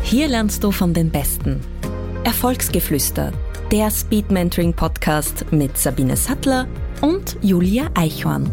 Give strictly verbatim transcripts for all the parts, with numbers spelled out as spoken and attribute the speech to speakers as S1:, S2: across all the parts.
S1: Hier lernst du von den Besten. Erfolgsgeflüster, der Speed Mentoring Podcast mit Sabine Sattler und Julia Eichhorn.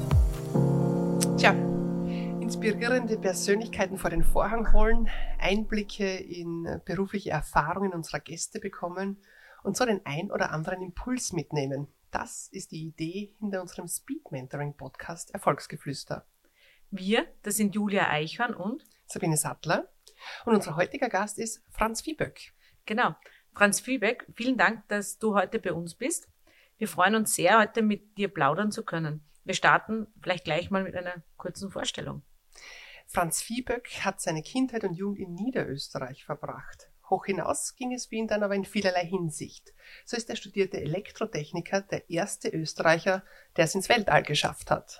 S2: Tja, inspirierende Persönlichkeiten vor den Vorhang holen, Einblicke in berufliche Erfahrungen unserer Gäste bekommen und so den ein oder anderen Impuls mitnehmen. Das ist die Idee hinter unserem Speed Mentoring Podcast Erfolgsgeflüster.
S3: Wir, das sind Julia Eichhorn und
S2: Sabine Sattler. Und unser heutiger Gast ist Franz Viehböck.
S3: Genau, Franz Viehböck, vielen Dank, dass du heute bei uns bist. Wir freuen uns sehr, heute mit dir plaudern zu können. Wir starten vielleicht gleich mal mit einer kurzen Vorstellung.
S2: Franz Viehböck hat seine Kindheit und Jugend in Niederösterreich verbracht. Hoch hinaus ging es für ihn dann aber in vielerlei Hinsicht. So ist der studierte Elektrotechniker der erste Österreicher, der es ins Weltall geschafft hat.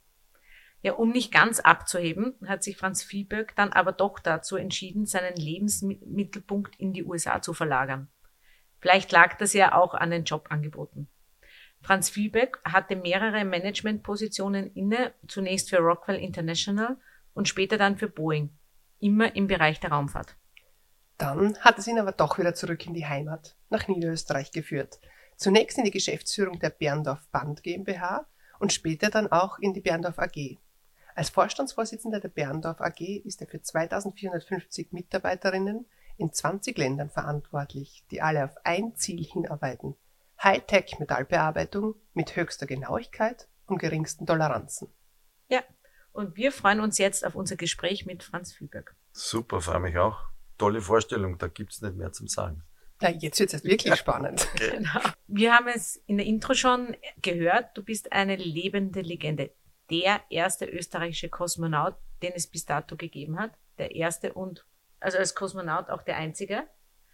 S3: Ja, um nicht ganz abzuheben, hat sich Franz Viehböck dann aber doch dazu entschieden, seinen Lebensmittelpunkt in die U S A zu verlagern. Vielleicht lag das ja auch an den Jobangeboten. Franz Viehböck hatte mehrere Managementpositionen inne, zunächst für Rockwell International und später dann für Boeing, immer im Bereich der Raumfahrt.
S2: Dann hat es ihn aber doch wieder zurück in die Heimat, nach Niederösterreich geführt. Zunächst in die Geschäftsführung der Berndorf Band GmbH und später dann auch in die Berndorf A G. Als Vorstandsvorsitzender der Berndorf A G ist er für zweitausendvierhundertfünfzig Mitarbeiterinnen in zwanzig Ländern verantwortlich, die alle auf ein Ziel hinarbeiten: Hightech-Metallbearbeitung mit höchster Genauigkeit und geringsten Toleranzen.
S3: Ja, und wir freuen uns jetzt auf unser Gespräch mit Franz Viehböck.
S4: Super, freue mich auch. Tolle Vorstellung, da gibt's nicht mehr zum Sagen.
S2: Na, jetzt wird's jetzt wirklich spannend.
S4: Okay.
S3: Genau. Wir haben es in der Intro schon gehört, du bist eine lebende Legende. Der erste österreichische Kosmonaut, den es bis dato gegeben hat. Der erste und, also als Kosmonaut auch der einzige.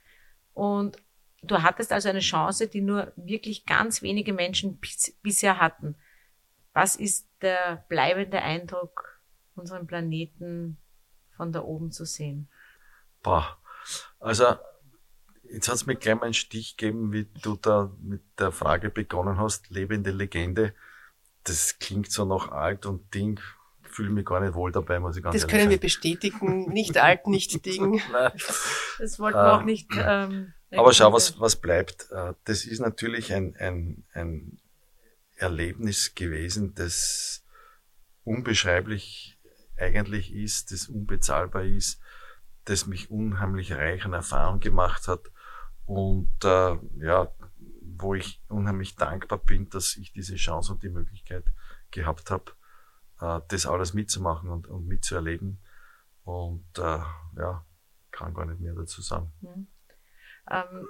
S3: Und du hattest also eine Chance, die nur wirklich ganz wenige Menschen bis, bisher hatten. Was ist der bleibende Eindruck, unseren Planeten von da oben zu sehen?
S4: Boah, also jetzt hat's mir gleich mal einen Stich gegeben, wie du da mit der Frage begonnen hast, lebende Legende. Das klingt so nach alt und Ding, fühle mich gar nicht wohl dabei, muss ich ganz
S2: Das
S4: ehrlich
S2: können
S4: sagen.
S2: wir bestätigen, nicht alt, nicht Ding.
S4: Nein.
S3: Das wollten wir auch nicht. Ähm,
S4: Aber schau, was, was bleibt. Das ist natürlich ein, ein, ein Erlebnis gewesen, das unbeschreiblich eigentlich ist, das unbezahlbar ist, das mich unheimlich reich an Erfahrung gemacht hat und äh, ja, wo ich unheimlich dankbar bin, dass ich diese Chance und die Möglichkeit gehabt habe, äh, das alles mitzumachen und, und mitzuerleben. Und äh, ja, kann gar nicht mehr dazu sagen.
S3: Mhm. Ähm,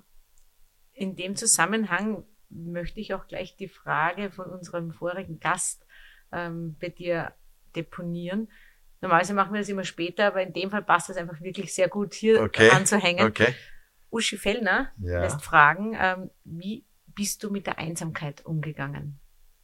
S3: in dem Zusammenhang möchte ich auch gleich die Frage von unserem vorigen Gast ähm, bei dir deponieren. Normalerweise machen wir das immer später, aber in dem Fall passt das einfach wirklich sehr gut, hier
S4: okay.
S3: anzuhängen.
S4: Okay.
S3: Uschi Fellner
S4: Ja.
S3: lässt fragen, ähm, wie bist du mit der Einsamkeit umgegangen?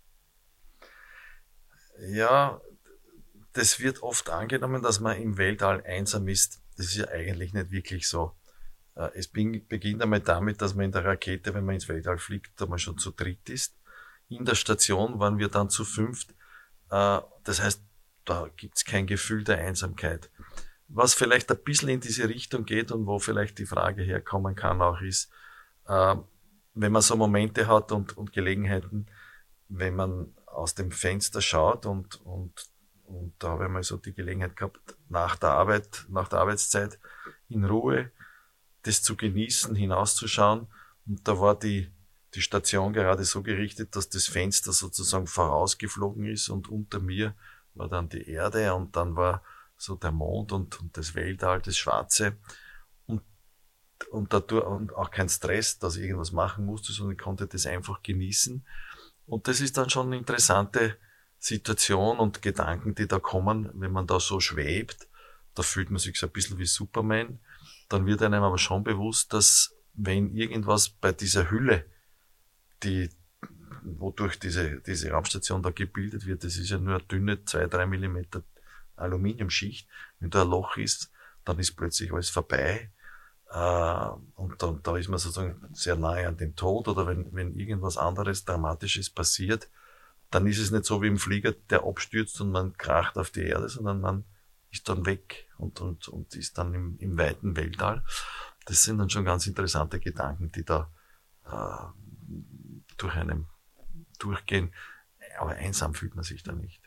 S4: Ja, das wird oft angenommen, dass man im Weltall einsam ist. Das ist ja eigentlich nicht wirklich so. Es beginnt einmal damit, dass man in der Rakete, wenn man ins Weltall fliegt, da man schon zu dritt ist. In der Station waren wir dann zu fünft. Das heißt, da gibt's kein Gefühl der Einsamkeit. Was vielleicht ein bisschen in diese Richtung geht und wo vielleicht die Frage herkommen kann auch ist, äh, wenn man so Momente hat und, und Gelegenheiten, wenn man aus dem Fenster schaut und, und, und da habe ich mal so die Gelegenheit gehabt, nach der Arbeit, nach der Arbeitszeit in Ruhe das zu genießen, hinauszuschauen, und da war die, die Station gerade so gerichtet, dass das Fenster sozusagen vorausgeflogen ist und unter mir war dann die Erde und dann war so der Mond und, und das Weltall, das Schwarze, und, und dadurch und auch kein Stress, dass ich irgendwas machen musste, sondern ich konnte das einfach genießen. Und das ist dann schon eine interessante Situation und Gedanken, die da kommen, wenn man da so schwebt. Da fühlt man sich so ein bisschen wie Superman. Dann wird einem aber schon bewusst, dass wenn irgendwas bei dieser Hülle, die wodurch diese, diese Raumstation da gebildet wird, das ist ja nur eine dünne zwei, drei Millimeter Aluminiumschicht. Wenn da ein Loch ist, dann ist plötzlich alles vorbei. Äh, und dann, da ist man sozusagen sehr nahe an dem Tod, oder wenn, wenn irgendwas anderes Dramatisches passiert, dann ist es nicht so wie im Flieger, der abstürzt und man kracht auf die Erde, sondern man ist dann weg und, und, und ist dann im, im weiten Weltall. Das sind dann schon ganz interessante Gedanken, die da äh, durch einen durchgehen. Aber einsam fühlt man sich da nicht.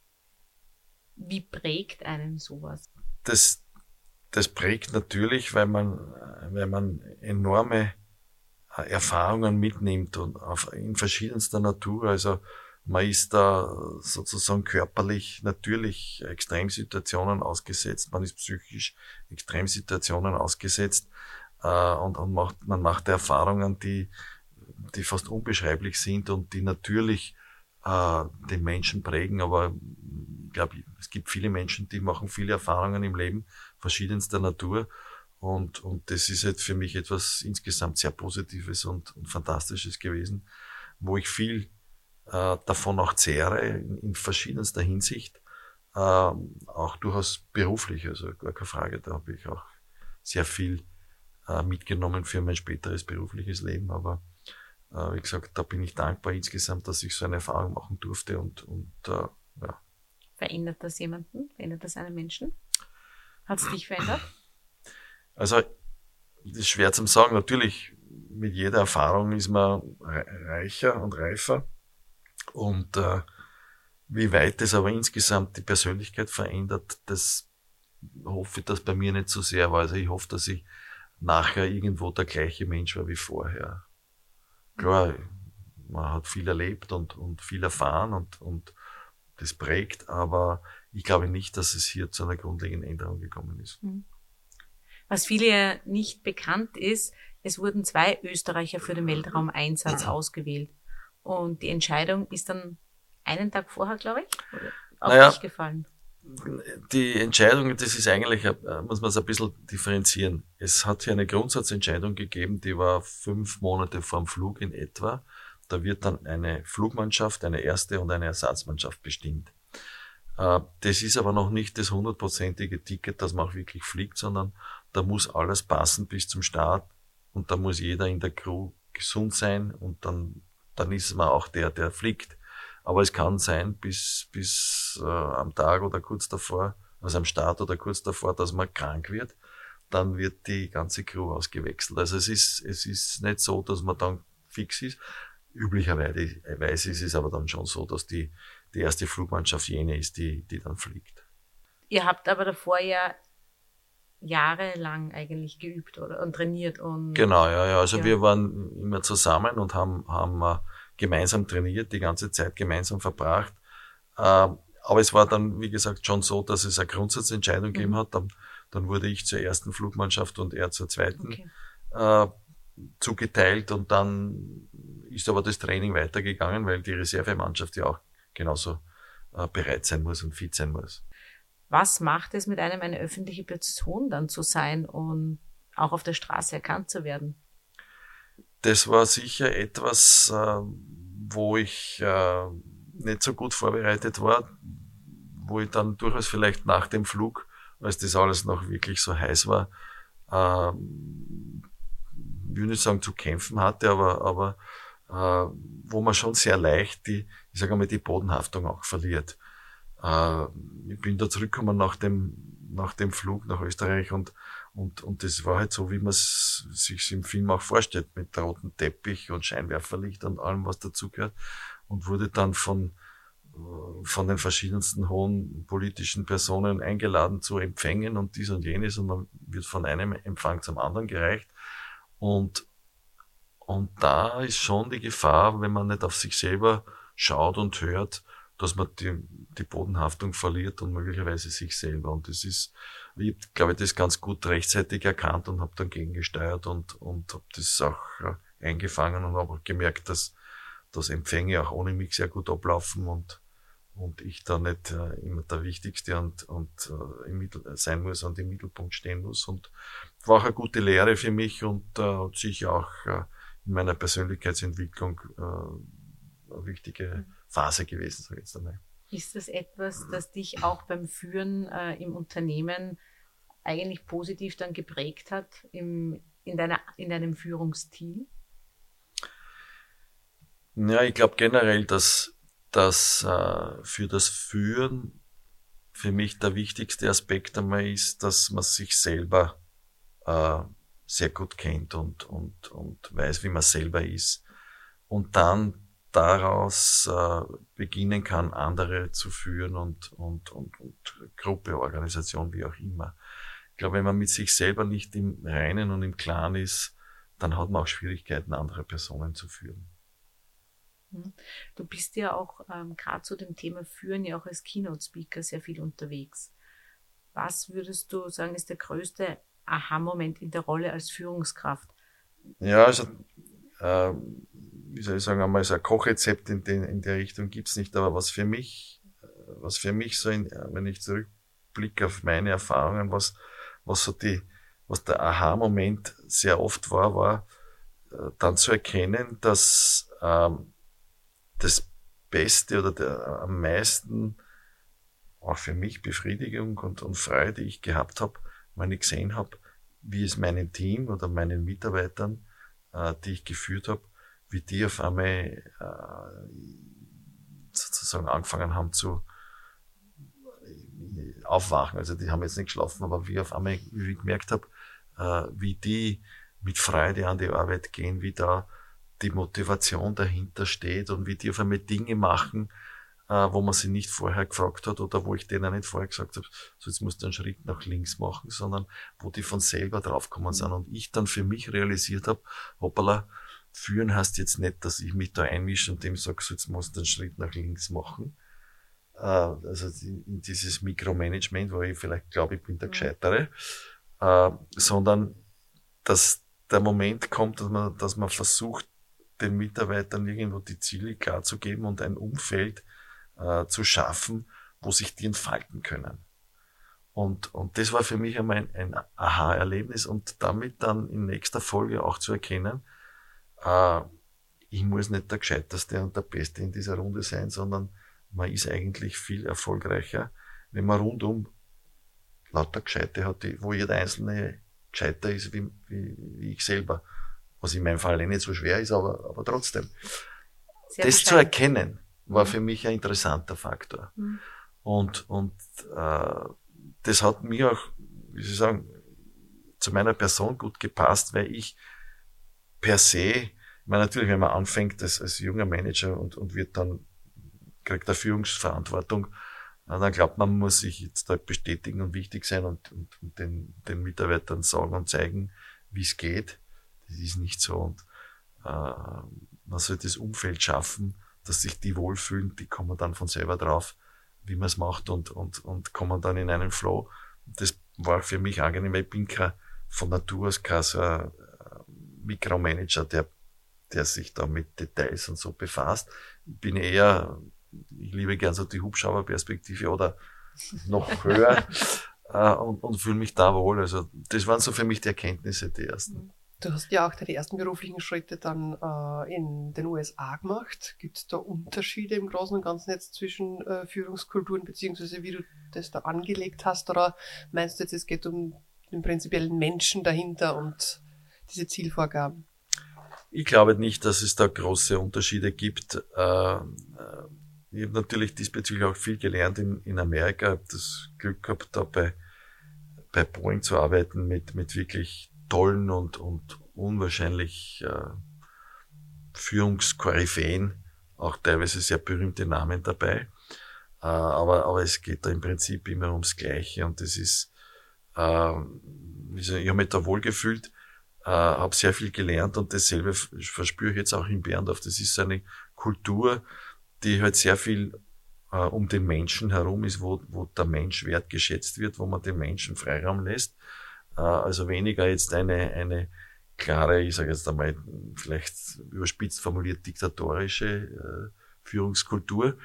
S3: Wie prägt einen sowas?
S4: Das, das prägt natürlich, weil man, weil man enorme Erfahrungen mitnimmt und auf, in verschiedenster Natur. Also man ist da sozusagen körperlich natürlich Extremsituationen ausgesetzt, man ist psychisch Extremsituationen ausgesetzt äh, und, und macht, man macht Erfahrungen, die, die fast unbeschreiblich sind und die natürlich äh, den Menschen prägen. Aber ich glaube, es gibt viele Menschen, die machen viele Erfahrungen im Leben verschiedenster Natur. Und, und das ist halt für mich etwas insgesamt sehr Positives und, und Fantastisches gewesen, wo ich viel äh, davon auch zehre, in, in verschiedenster Hinsicht, äh, auch durchaus beruflich, also gar keine Frage, da habe ich auch sehr viel äh, mitgenommen für mein späteres berufliches Leben, aber äh, wie gesagt, da bin ich dankbar insgesamt, dass ich so eine Erfahrung machen durfte und, und äh, ja.
S3: Verändert das jemanden? Verändert das einen Menschen? Hat es dich verändert?
S4: Also, das ist schwer zu sagen. Natürlich, mit jeder Erfahrung ist man reicher und reifer. Und äh, wie weit das aber insgesamt die Persönlichkeit verändert, das hoffe ich, dass bei mir nicht so sehr war. Also ich hoffe, dass ich nachher irgendwo der gleiche Mensch war wie vorher. Klar, man hat viel erlebt und, und viel erfahren und, und das prägt, aber ich glaube nicht, dass es hier zu einer grundlegenden Änderung gekommen ist.
S3: Mhm. Was viele ja nicht bekannt ist, es wurden zwei Österreicher für den Weltraumeinsatz ausgewählt. Und die Entscheidung ist dann einen Tag vorher, glaube ich, auf
S4: naja,
S3: dich gefallen.
S4: Die Entscheidung, das ist eigentlich, muss man es ein bisschen differenzieren. Es hat hier eine Grundsatzentscheidung gegeben, die war fünf Monate vorm Flug in etwa. Da wird dann eine Flugmannschaft, eine erste und eine Ersatzmannschaft bestimmt. Das ist aber noch nicht das hundertprozentige Ticket, dass man auch wirklich fliegt, sondern da muss alles passen bis zum Start und da muss jeder in der Crew gesund sein und dann, dann ist man auch der, der fliegt. Aber es kann sein, bis, bis äh, am Tag oder kurz davor, also am Start oder kurz davor, dass man krank wird, dann wird die ganze Crew ausgewechselt. Also es ist, es ist nicht so, dass man dann fix ist. Üblicherweise ist es aber dann schon so, dass die, die erste Flugmannschaft jene ist, die, die dann fliegt.
S3: Ihr habt aber davor ja jahrelang eigentlich geübt oder und trainiert und
S4: genau, ja, ja. Also
S3: ja.
S4: wir waren immer zusammen und haben, haben äh, gemeinsam trainiert, die ganze Zeit gemeinsam verbracht. Äh, aber es war dann, wie gesagt, schon so, dass es eine Grundsatzentscheidung mhm. gegeben hat. Dann, dann wurde ich zur ersten Flugmannschaft und er zur zweiten okay. äh, zugeteilt und dann ist aber das Training weitergegangen, weil die Reservemannschaft ja auch genauso äh, bereit sein muss und fit sein muss.
S3: Was macht es mit einem, eine öffentliche Person dann zu sein und auch auf der Straße erkannt zu werden?
S4: Das war sicher etwas, äh, wo ich äh, nicht so gut vorbereitet war, wo ich dann durchaus vielleicht nach dem Flug, als das alles noch wirklich so heiß war, äh, ich will nicht sagen zu kämpfen hatte, aber, aber äh, wo man schon sehr leicht die, ich sage mal, die Bodenhaftung auch verliert. Äh, ich bin da zurückgekommen nach dem, nach dem Flug nach Österreich und, und, und das war halt so, wie man es sich im Film auch vorstellt, mit rotem Teppich und Scheinwerferlicht und allem, was dazugehört, und wurde dann von, von den verschiedensten hohen politischen Personen eingeladen zu Empfängen und dies und jenes, und man wird von einem Empfang zum anderen gereicht. Und, und da ist schon die Gefahr, wenn man nicht auf sich selber schaut und hört, dass man die, die Bodenhaftung verliert und möglicherweise sich selber. Und das ist, ich glaube, das ganz gut rechtzeitig erkannt und habe dann gegengesteuert und, und habe das auch eingefangen und habe auch gemerkt, dass, dass Empfänge auch ohne mich sehr gut ablaufen und, und ich da nicht äh, immer der Wichtigste und, und äh, im Mittel sein muss und im Mittelpunkt stehen muss. Und war auch eine gute Lehre für mich und äh, sicher auch äh, in meiner Persönlichkeitsentwicklung äh, eine wichtige Phase gewesen, sage ich jetzt einmal.
S3: Ist das etwas, das dich auch beim Führen äh, im Unternehmen eigentlich positiv dann geprägt hat im, in, deiner, in deinem Führungsstil?
S4: Ja, ich glaube generell, dass, dass äh, für das Führen für mich der wichtigste Aspekt einmal ist, dass man sich selber äh, sehr gut kennt und, und, und weiß, wie man selber ist. Und dann daraus äh, beginnen kann, andere zu führen und, und, und, und Gruppe, Organisation, wie auch immer. Ich glaube, wenn man mit sich selber nicht im Reinen und im Klaren ist, dann hat man auch Schwierigkeiten, andere Personen zu führen.
S3: Du bist ja auch ähm, gerade zu dem Thema Führen ja auch als Keynote-Speaker sehr viel unterwegs. Was würdest du sagen, ist der größte Aha-Moment in der Rolle als Führungskraft?
S4: Ja, also äh, wie soll ich sagen, einmal so ein Kochrezept in, den, in der Richtung gibt's nicht, aber was für mich, was für mich so, in, wenn ich zurückblicke auf meine Erfahrungen, was, was so die, was der Aha-Moment sehr oft war, war äh, dann zu erkennen, dass ähm, das Beste oder der am meisten auch für mich Befriedigung und, und Freude, die ich gehabt habe, wenn ich gesehen habe, wie es meinem Team oder meinen Mitarbeitern, äh, die ich geführt habe, wie die auf einmal äh, sozusagen angefangen haben zu äh, aufwachen. Also die haben jetzt nicht geschlafen, aber wie auf einmal, wie ich gemerkt habe, äh, wie die mit Freude an die Arbeit gehen, wie da die Motivation dahinter steht und wie die auf einmal Dinge machen, äh, wo man sie nicht vorher gefragt hat oder wo ich denen nicht vorher gesagt habe, so jetzt musst du einen Schritt nach links machen, sondern wo die von selber draufgekommen sind und ich dann für mich realisiert habe, hoppala, führen heißt jetzt nicht, dass ich mich da einmische und dem sage, so jetzt musst du einen Schritt nach links machen. Äh, also in dieses Mikromanagement, wo ich vielleicht glaube, ich bin der Gescheitere, äh, sondern dass der Moment kommt, dass man, dass man versucht, den Mitarbeitern irgendwo die Ziele klar zu geben und ein Umfeld äh, zu schaffen, wo sich die entfalten können. Und, und das war für mich einmal ein, ein Aha-Erlebnis und damit dann in nächster Folge auch zu erkennen, äh, ich muss nicht der Gescheiterste und der Beste in dieser Runde sein, sondern man ist eigentlich viel erfolgreicher, wenn man rundum lauter Gescheite hat, die, wo jeder Einzelne gescheiter ist wie, wie, wie ich selber. Was in meinem Fall nicht so schwer ist, aber, aber trotzdem. Sehr das zu erkennen, war mhm. für mich ein interessanter Faktor. Mhm. Und, und äh, das hat mir auch, wie soll ich sagen, zu meiner Person gut gepasst, weil ich per se, ich meine natürlich, wenn man anfängt als, als junger Manager und, und wird dann, kriegt eine Führungsverantwortung, dann glaubt man, man muss sich jetzt da bestätigen und wichtig sein und, und, und den, den Mitarbeitern sagen und zeigen, wie es geht. Das ist nicht so. Und äh, man soll das Umfeld schaffen, dass sich die wohlfühlen, die kommen dann von selber drauf, wie man es macht und, und, und kommen dann in einen Flow. Das war für mich angenehm, weil ich bin kein, von Natur aus kein so ein Mikromanager, der, der sich da mit Details und so befasst. Ich bin eher, ich liebe gern so die Hubschrauberperspektive oder noch höher äh, und, und fühle mich da wohl. Also das waren so für mich die Erkenntnisse, die ersten.
S2: Du hast ja auch deine ersten beruflichen Schritte dann äh, in den U S A gemacht. Gibt es da Unterschiede im Großen und Ganzen jetzt zwischen äh, Führungskulturen, beziehungsweise wie du das da angelegt hast? Oder meinst du jetzt, es geht um den prinzipiellen Menschen dahinter und diese Zielvorgaben?
S4: Ich glaube nicht, dass es da große Unterschiede gibt. Äh, ich habe natürlich diesbezüglich auch viel gelernt in, in Amerika. Ich habe das Glück gehabt, da bei, bei Boeing zu arbeiten mit, mit wirklich tollen und, und unwahrscheinlich äh, Führungskoryphäen, auch teilweise sehr berühmte Namen dabei. Äh, aber, aber es geht da im Prinzip immer ums Gleiche und das ist, äh, ich habe mich da wohlgefühlt, äh, habe sehr viel gelernt und dasselbe verspüre ich jetzt auch in Berndorf. Das ist so eine Kultur, die halt sehr viel äh, um den Menschen herum ist, wo, wo der Mensch wertgeschätzt wird, wo man den Menschen Freiraum lässt. Also weniger jetzt eine, eine klare, ich sage jetzt einmal, vielleicht überspitzt formuliert diktatorische äh, Führungskultur,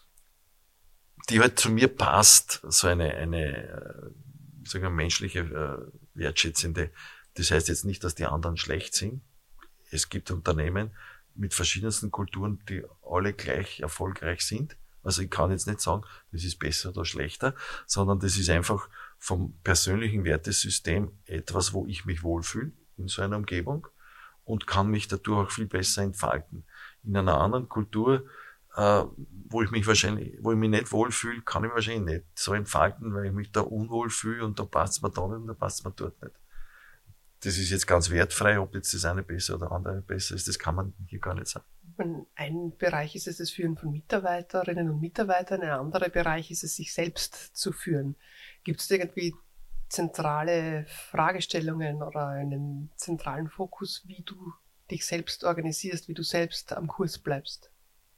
S4: die halt zu mir passt, so eine, eine ich sage mal, menschliche, äh, wertschätzende. Das heißt jetzt nicht, dass die anderen schlecht sind. Es gibt Unternehmen mit verschiedensten Kulturen, die alle gleich erfolgreich sind. Also ich kann jetzt nicht sagen, das ist besser oder schlechter, sondern das ist einfach vom persönlichen Wertesystem etwas, wo ich mich wohlfühle in so einer Umgebung und kann mich dadurch auch viel besser entfalten. In einer anderen Kultur äh, wo ich mich wahrscheinlich, wo ich mich nicht wohlfühle, kann ich mich wahrscheinlich nicht so entfalten, weil ich mich da unwohl fühle und da passt mir da nicht und da passt mir dort nicht. Das ist jetzt ganz wertfrei, ob jetzt das eine besser oder andere besser ist, das kann man hier gar nicht sagen.
S2: Ein Bereich ist es das Führen von Mitarbeiterinnen und Mitarbeitern, ein anderer Bereich ist es, sich selbst zu führen. Gibt es irgendwie zentrale Fragestellungen oder einen zentralen Fokus, wie du dich selbst organisierst, wie du selbst am Kurs bleibst?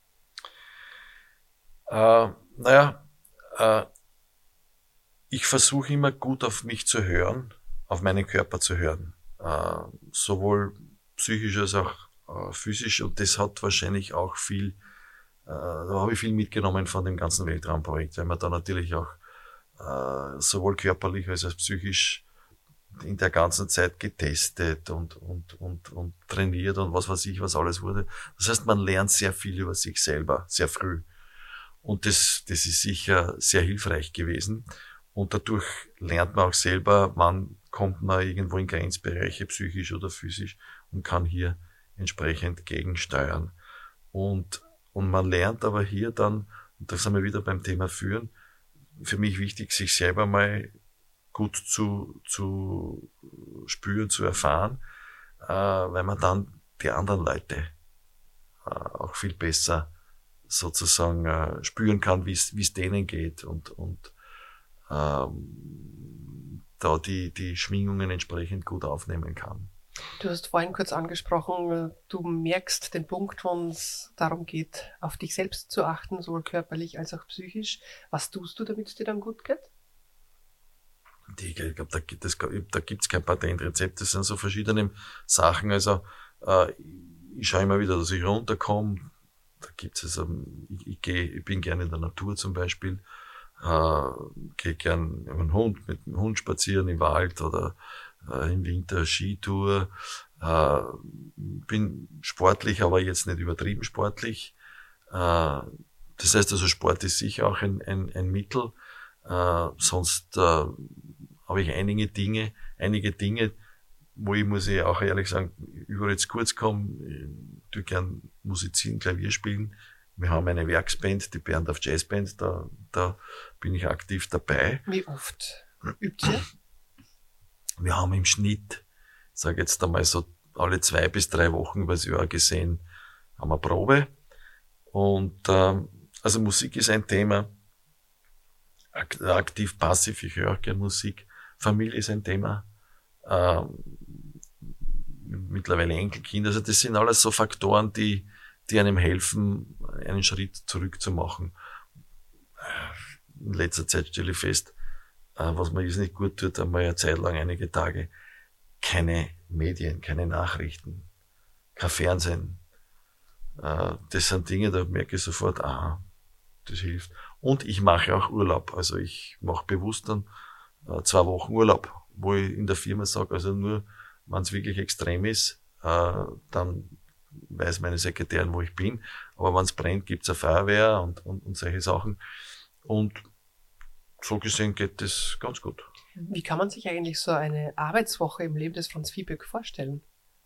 S4: Äh, naja, äh, ich versuche immer gut auf mich zu hören, auf meinen Körper zu hören. Äh, sowohl psychisch als auch äh, physisch. Und das hat wahrscheinlich auch viel, äh, da habe ich viel mitgenommen von dem ganzen Weltraumprojekt, weil man da natürlich auch äh, sowohl körperlich als auch psychisch in der ganzen Zeit getestet und, und, und, und trainiert und was weiß ich, was alles wurde. Das heißt, man lernt sehr viel über sich selber, sehr früh. Und das, das ist sicher sehr hilfreich gewesen. Und dadurch lernt man auch selber, wann kommt man irgendwo in Grenzbereiche, psychisch oder physisch, und kann hier entsprechend gegensteuern. Und, und man lernt aber hier dann, und da sind wir wieder beim Thema Führen, für mich wichtig, sich selber mal gut zu, zu spüren, zu erfahren, äh, weil man dann die anderen Leute äh, auch viel besser sozusagen äh, spüren kann, wie es wie es denen geht und und ähm, da die die Schwingungen entsprechend gut aufnehmen kann.
S2: Du hast vorhin kurz angesprochen, du merkst den Punkt, wo es darum geht, auf dich selbst zu achten, sowohl körperlich als auch psychisch. Was tust du, damit es dir dann gut geht?
S4: Die, ich glaube, da gibt es da gibt's kein Patentrezept. Das sind so verschiedene Sachen. Also äh, ich schaue immer wieder, dass ich runterkomme. Da gibt's also, ich, ich gehe, ich bin gerne in der Natur zum Beispiel, äh, gehe gern mit dem Hund, mit dem Hund spazieren im Wald oder äh, im Winter Skitour. Äh, bin sportlich, aber jetzt nicht übertrieben sportlich. Äh, das heißt also, Sport ist sicher auch ein, ein, ein Mittel. Äh, sonst äh, habe ich einige Dinge, einige Dinge, wo ich, muss ich auch ehrlich sagen, überall jetzt kurz kommen, ich tue gern musizieren, Klavier spielen. Wir haben eine Werksband, die Berndorf Jazzband, da, da bin ich aktiv dabei.
S2: Wie oft übt ihr?
S4: Wir haben im Schnitt, ich sage jetzt einmal so alle zwei bis drei Wochen übers Jahr gesehen, haben wir Probe. Und ähm, also Musik ist ein Thema, aktiv, passiv, ich höre auch gern Musik. Familie ist ein Thema. Ähm, mittlerweile Enkelkinder. Also das sind alles so Faktoren, die, die einem helfen, einen Schritt zurück zu machen. In letzter Zeit stelle ich fest, was mir jetzt nicht gut tut, einmal eine Zeit lang, einige Tage, keine Medien, keine Nachrichten, kein Fernsehen. Das sind Dinge, da merke ich sofort, aha, das hilft. Und ich mache auch Urlaub. Also ich mache bewusst dann zwei Wochen Urlaub, wo ich in der Firma sage, also nur, wenn es wirklich extrem ist, äh, dann weiß meine Sekretärin, wo ich bin. Aber wenn es brennt, gibt's eine Feuerwehr und, und, und solche Sachen. Und so gesehen geht das ganz gut.
S2: Wie kann man sich eigentlich so eine Arbeitswoche im Leben des Franz Viehböck vorstellen?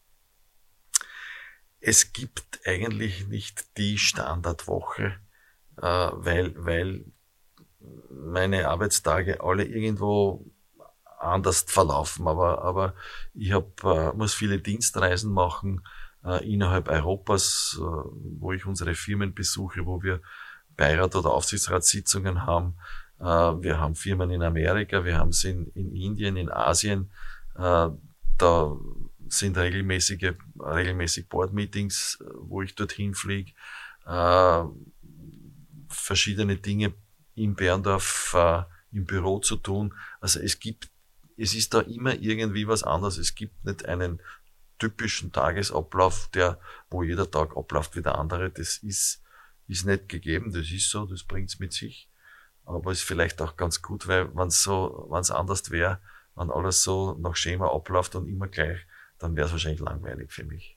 S4: Es gibt eigentlich nicht die Standardwoche, äh, weil, weil meine Arbeitstage alle irgendwo anders verlaufen, aber aber ich hab, äh, muss viele Dienstreisen machen äh, innerhalb Europas, äh, wo ich unsere Firmen besuche, wo wir Beirat- oder Aufsichtsratssitzungen haben. Äh, wir haben Firmen in Amerika, wir haben sie in, in Indien, in Asien. Äh, da sind regelmäßige regelmäßig Board-Meetings, wo ich dorthin fliege. Äh, verschiedene Dinge in Berndorf äh, im Büro zu tun. Also es gibt Es ist da immer irgendwie was anderes. Es gibt nicht einen typischen Tagesablauf, der, wo jeder Tag abläuft wie der andere. Das ist, ist nicht gegeben. Das ist so, das bringt's mit sich. Aber ist vielleicht auch ganz gut, weil wenn's so, wenn's anders wäre, wenn alles so nach Schema abläuft und immer gleich, dann wäre es wahrscheinlich langweilig für mich.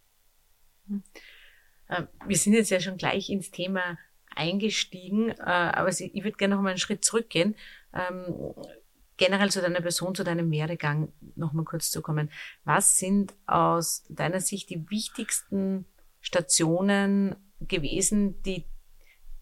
S3: Wir sind jetzt ja schon gleich ins Thema eingestiegen, aber ich würde gerne noch mal einen Schritt zurückgehen. Generell zu deiner Person, zu deinem Werdegang noch mal kurz zu kommen. Was sind aus deiner Sicht die wichtigsten Stationen gewesen, die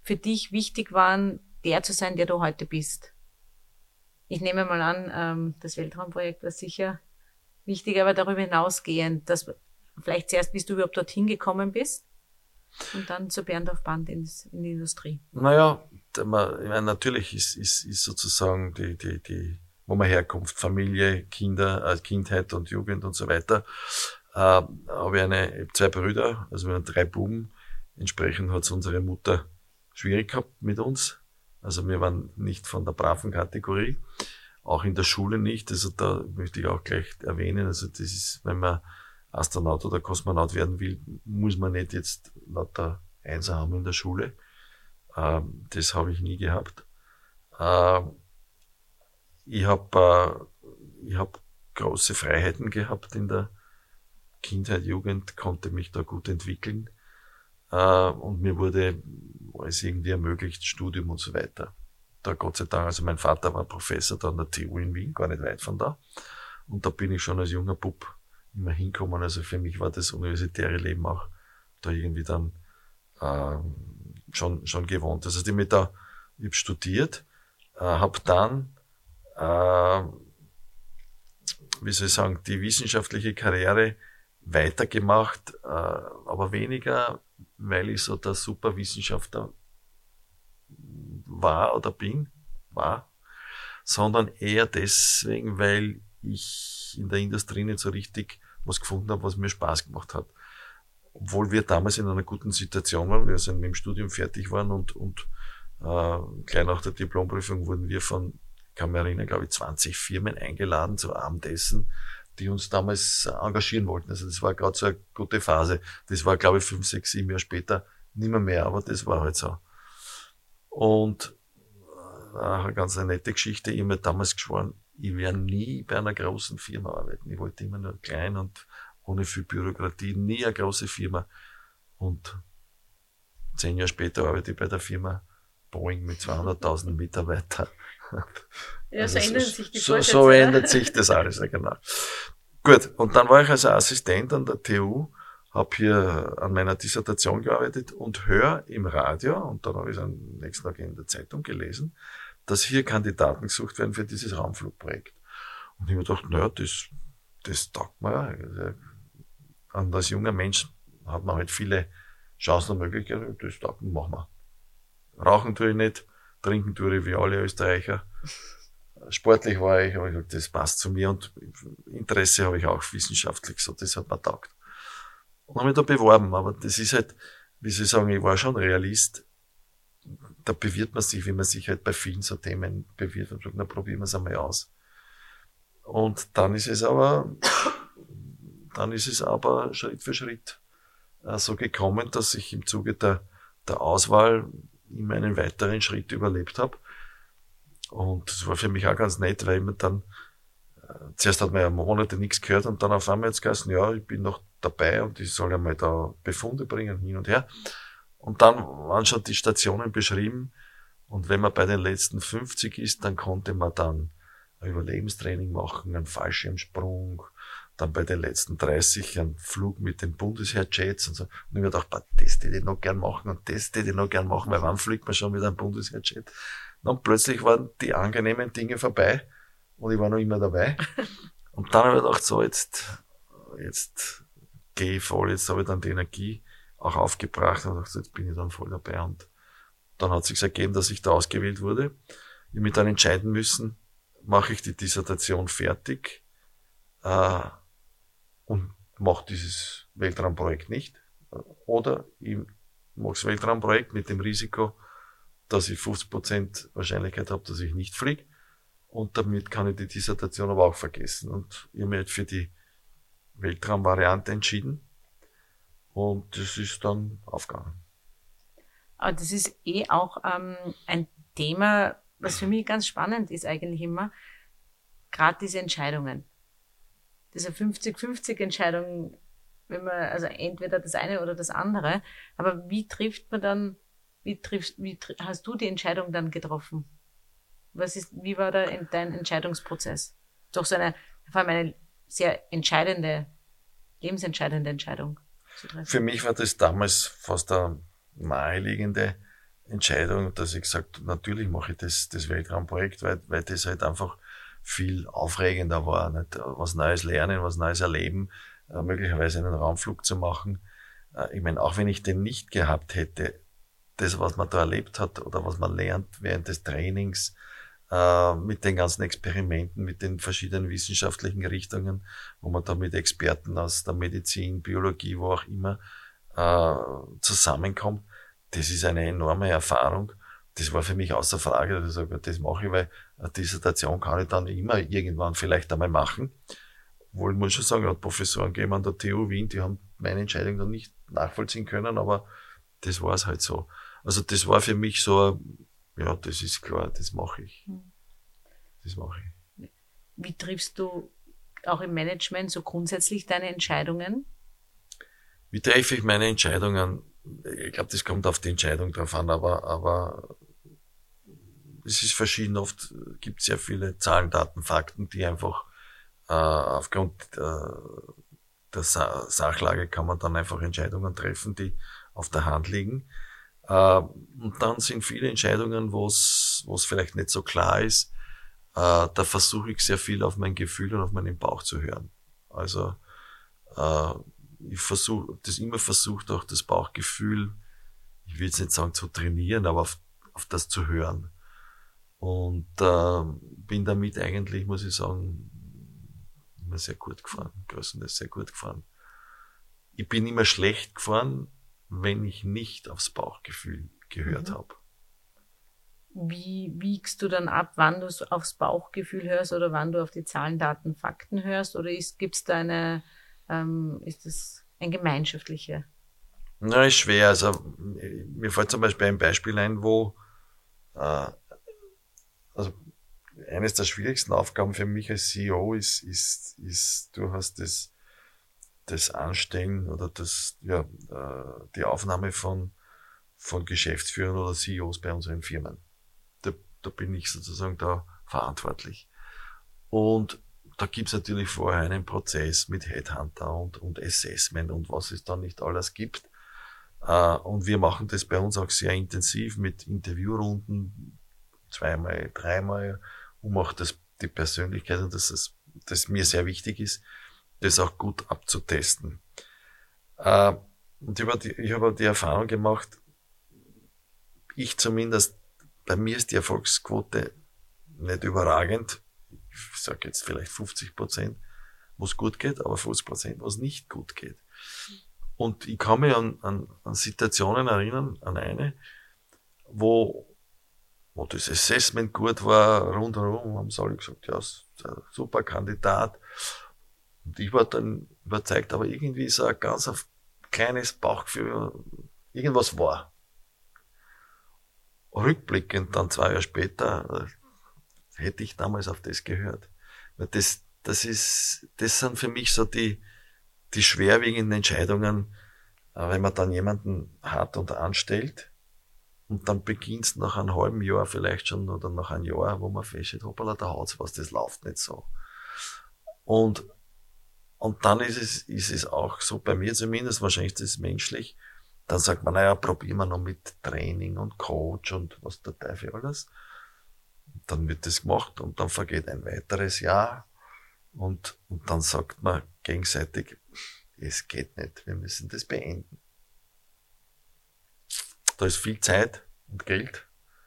S3: für dich wichtig waren, der zu sein, der du heute bist? Ich nehme mal an, ähm, das Weltraumprojekt war sicher wichtig, aber darüber hinausgehend, dass vielleicht zuerst, bis du überhaupt dorthin gekommen bist und dann zur Berndorf Band ins, in die Industrie.
S4: Naja, ich meine, natürlich ist, ist, ist sozusagen die, die, die, wo man herkommt, Familie, Kinder, äh, Kindheit und Jugend und so weiter, äh, habe ich eine, ich hab zwei Brüder, also wir haben drei Buben. Entsprechend hat es unsere Mutter schwierig gehabt mit uns. Also wir waren nicht von der braven Kategorie, auch in der Schule nicht. Also da möchte ich auch gleich erwähnen, also das ist, wenn man Astronaut oder Kosmonaut werden will, muss man nicht jetzt lauter Einser haben in der Schule. Ähm, das habe ich nie gehabt. Ähm, ich habe äh, ich hab große Freiheiten gehabt in der Kindheit, Jugend, konnte mich da gut entwickeln. Uh, und mir wurde alles irgendwie ermöglicht, Studium und so weiter. Da Gott sei Dank, also mein Vater war Professor da an der T U in Wien, gar nicht weit von da. Und da bin ich schon als junger Bub immer hingekommen. Also für mich war das universitäre Leben auch da irgendwie dann uh, schon schon gewohnt. Also ich, da, ich habe studiert, uh, habe dann, uh, wie soll ich sagen, die wissenschaftliche Karriere weitergemacht, uh, aber weniger weil ich so der Superwissenschaftler war oder bin, war, sondern eher deswegen, weil ich in der Industrie nicht so richtig was gefunden habe, was mir Spaß gemacht hat. Obwohl wir damals in einer guten Situation waren, wir sind mit dem Studium fertig waren und, und äh, gleich nach der Diplomprüfung wurden wir von, ich kann mich erinnern, glaube ich, zwanzig Firmen eingeladen zu Abendessen, die uns damals engagieren wollten. Also das war gerade so eine gute Phase. Das war, glaube ich, fünf, sechs, sieben Jahre später nicht mehr mehr, aber das war halt so. Und äh, eine ganz eine nette Geschichte. Ich habe mir damals geschworen, ich werde nie bei einer großen Firma arbeiten. Ich wollte immer nur klein und ohne viel Bürokratie, nie eine große Firma. Und zehn Jahre später arbeite ich bei der Firma Boeing mit zweihunderttausend Mitarbeitern.
S3: Ja, so
S4: also
S3: ändern
S4: so,
S3: sich die
S4: so,
S3: Vorsätze,
S4: so
S3: oder?
S4: ändert sich das alles, ja, genau. Gut, und dann war ich als Assistent an der T U, habe hier an meiner Dissertation gearbeitet und höre im Radio, und dann habe ich es am nächsten Tag in der Zeitung gelesen, dass hier Kandidaten gesucht werden für dieses Raumflugprojekt. Und ich habe mir gedacht, naja, das, das taugt mir. Also, und als junger Mensch hat man halt viele Chancen und Möglichkeiten, das taugt mir, machen wir. Rauchen tue ich nicht, trinken tue ich wie alle Österreicher. Sportlich war ich, aber ich gesagt, das passt zu mir und Interesse habe ich auch wissenschaftlich, so, das hat mir taugt. Und habe mich da beworben, aber das ist halt, wie soll ich sagen, ich war schon Realist. Da bewirbt man sich, wie man sich halt bei vielen so Themen bewirbt und sagt, na, probieren wir es einmal aus. Und dann ist es aber, dann ist es aber Schritt für Schritt äh, so gekommen, dass ich im Zuge der, der Auswahl immer einen weiteren Schritt überlebt habe. Und das war für mich auch ganz nett, weil man dann, äh, zuerst hat man ja Monate nichts gehört und dann auf einmal jetzt geheißen, ja, ich bin noch dabei und ich soll ja mal da Befunde bringen, hin und her. Und dann waren schon die Stationen beschrieben und wenn man bei den letzten fünfzig ist, dann konnte man dann ein Überlebenstraining machen, einen Fallschirmsprung, dann bei den letzten dreißig einen Flug mit den Bundesheerjets und so. Und ich mir gedacht, das hätte ich noch gern machen und das hätte ich noch gern machen, weil wann fliegt man schon mit einem Bundesheerjet? Und plötzlich waren die angenehmen Dinge vorbei und ich war noch immer dabei. Und dann habe ich gedacht, so jetzt, jetzt gehe ich voll, jetzt habe ich dann die Energie auch aufgebracht und gedacht, jetzt bin ich dann voll dabei. Und dann hat es sich ergeben, dass ich da ausgewählt wurde. Ich habe mich dann entscheiden müssen, mache ich die Dissertation fertig äh, und mache dieses Weltraumprojekt nicht. Oder ich mache das Weltraumprojekt mit dem Risiko, dass ich fünfzig Prozent Wahrscheinlichkeit habe, dass ich nicht fliege. Und damit kann ich die Dissertation aber auch vergessen. Und ich habe mich für die Weltraumvariante entschieden. Und das ist dann aufgegangen.
S3: Aber das ist eh auch ähm, ein Thema, was für mich ganz spannend ist eigentlich immer, gerade diese Entscheidungen. Diese fünfzig fünfzig Entscheidung, wenn man, also entweder das eine oder das andere. Aber wie trifft man dann, wie triffst, wie tri- hast du die Entscheidung dann getroffen? Was ist, wie war da dein Entscheidungsprozess? Doch so eine, vor allem eine sehr entscheidende, lebensentscheidende Entscheidung zu treffen.
S4: Für mich war das damals fast eine naheliegende Entscheidung, dass ich gesagt habe, natürlich mache ich das, das Weltraumprojekt, weil, weil das halt einfach viel aufregender war, nicht? Was Neues lernen, was Neues erleben, äh, möglicherweise einen Raumflug zu machen. Äh, ich meine, auch wenn ich den nicht gehabt hätte, das, was man da erlebt hat oder was man lernt während des Trainings, äh, mit den ganzen Experimenten, mit den verschiedenen wissenschaftlichen Richtungen, wo man da mit Experten aus der Medizin, Biologie, wo auch immer, äh, zusammenkommt, das ist eine enorme Erfahrung. Das war für mich außer Frage, dass ich sage, das mache ich, weil eine Dissertation kann ich dann immer irgendwann vielleicht einmal machen. Obwohl, ich muss schon sagen, hat Professoren gegeben an der T U Wien, die haben meine Entscheidung dann nicht nachvollziehen können, aber das war es halt so. Also das war für mich so, ja, das ist klar, das mache ich. Das mache ich.
S3: Wie triffst du auch im Management so grundsätzlich deine Entscheidungen?
S4: Wie treffe ich meine Entscheidungen? Ich glaube, das kommt auf die Entscheidung drauf an, aber, aber es ist verschieden. Oft gibt es sehr viele Zahlen, Daten, Fakten, die einfach äh, aufgrund äh, der Sa- Sachlage kann man dann einfach Entscheidungen treffen, die auf der Hand liegen. Äh, und dann sind viele Entscheidungen, wo es wo es vielleicht nicht so klar ist. Äh, da versuche ich sehr viel auf mein Gefühl und auf meinen Bauch zu hören. Also äh, ich versuche, das immer versucht, auch das Bauchgefühl, ich will jetzt nicht sagen zu trainieren, aber auf, auf das zu hören. Und äh, bin damit eigentlich, muss ich sagen, immer sehr gut gefahren. Größtenteils sehr gut gefahren. Ich bin immer schlecht gefahren, wenn ich nicht aufs Bauchgefühl gehört mhm. habe.
S3: Wie wiegst du dann ab, wann du aufs Bauchgefühl hörst oder wann du auf die Zahlen, Daten, Fakten hörst? Oder gibt es da eine, ähm, ist das ein gemeinschaftlicher?
S4: Na, ist schwer. Also mir fällt zum Beispiel ein Beispiel ein, wo äh, also eines der schwierigsten Aufgaben für mich als C E O ist, ist, ist du hast das, das Anstellen oder das, ja, äh, die Aufnahme von, von Geschäftsführern oder C E Os bei unseren Firmen. Da, da bin ich sozusagen da verantwortlich. Und da gibt's natürlich vorher einen Prozess mit Headhunter und, und Assessment und was es dann nicht alles gibt. Äh, und wir machen das bei uns auch sehr intensiv mit Interviewrunden, zweimal, dreimal, um auch das, die Persönlichkeit, und das ist, das mir sehr wichtig ist, das auch gut abzutesten. Äh, und ich habe die, ich habe die Erfahrung gemacht, ich zumindest, bei mir ist die Erfolgsquote nicht überragend. Ich sage jetzt vielleicht fünfzig Prozent, wo es gut geht, aber fünfzig Prozent, wo es nicht gut geht. Und ich kann mich an, an, an Situationen erinnern, an eine, wo wo das Assessment gut war, rundherum haben sie alle gesagt, ja, super Kandidat. Und ich war dann überzeugt, aber irgendwie ist ein ganz ein kleines Bauchgefühl, irgendwas war. Rückblickend, dann zwei Jahre später, hätte ich damals auf das gehört. Weil das, das ist, das sind für mich so die, die schwerwiegenden Entscheidungen, wenn man dann jemanden hat und anstellt, und dann beginnt's nach einem halben Jahr vielleicht schon oder nach einem Jahr, wo man feststellt, hoppala, da haut's was, das läuft nicht so. Und, und dann ist es, ist es auch so, bei mir zumindest, wahrscheinlich ist es menschlich, dann sagt man, naja, probieren wir noch mit Training und Coach und was der Teufel alles. Und dann wird das gemacht und dann vergeht ein weiteres Jahr und, und dann sagt man gegenseitig, es geht nicht, wir müssen das beenden. Da ist viel Zeit und Geld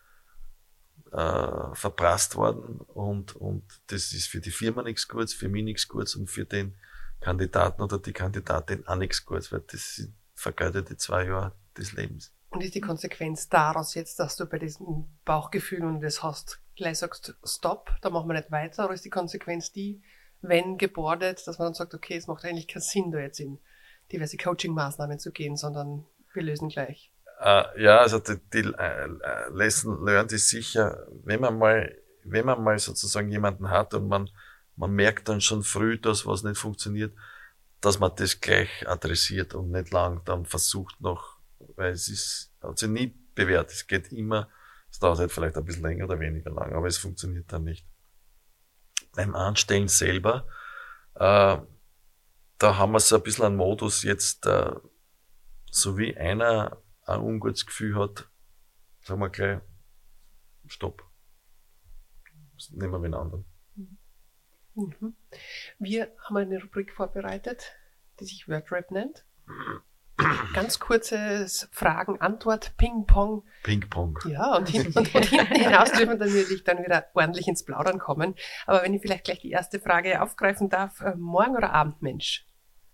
S4: äh, verprasst worden und, und das ist für die Firma nichts Gutes, für mich nichts Gutes und für den Kandidaten oder die Kandidatin auch nichts Gutes, weil das sind vergeudete zwei Jahre des Lebens.
S2: Und ist die Konsequenz daraus jetzt, dass du bei diesem Bauchgefühl und das hast, gleich sagst, stopp, da machen wir nicht weiter, oder ist die Konsequenz die, wenn gebordet, dass man dann sagt, okay, es macht eigentlich keinen Sinn, da jetzt in diverse Coaching-Maßnahmen zu gehen, sondern wir lösen gleich?
S4: Uh, ja, also die, die uh, Lesson learned ist sicher, wenn man mal, wenn man mal sozusagen jemanden hat und man, man merkt dann schon früh, dass was nicht funktioniert, dass man das gleich adressiert und nicht lang dann versucht noch, weil es ist, hat sich nie bewährt. Es geht immer, es dauert halt vielleicht ein bisschen länger oder weniger lang, aber es funktioniert dann nicht. Beim Anstellen selber, äh, da haben wir so ein bisschen einen Modus jetzt, äh, so wie einer ein ungutes Gefühl hat, sagen wir gleich, stopp. Nehmen wir den anderen.
S2: Mhm. Wir haben eine Rubrik vorbereitet, die sich Wordrap nennt. Ganz kurzes Fragen-Antwort, Ping-Pong.
S4: Ping-Pong.
S2: Ja, und, hin, und, und hinten hinaus dürfen wir dann natürlich dann wieder ordentlich ins Plaudern kommen. Aber wenn ich vielleicht gleich die erste Frage aufgreifen darf, äh, Morgen- oder Abendmensch?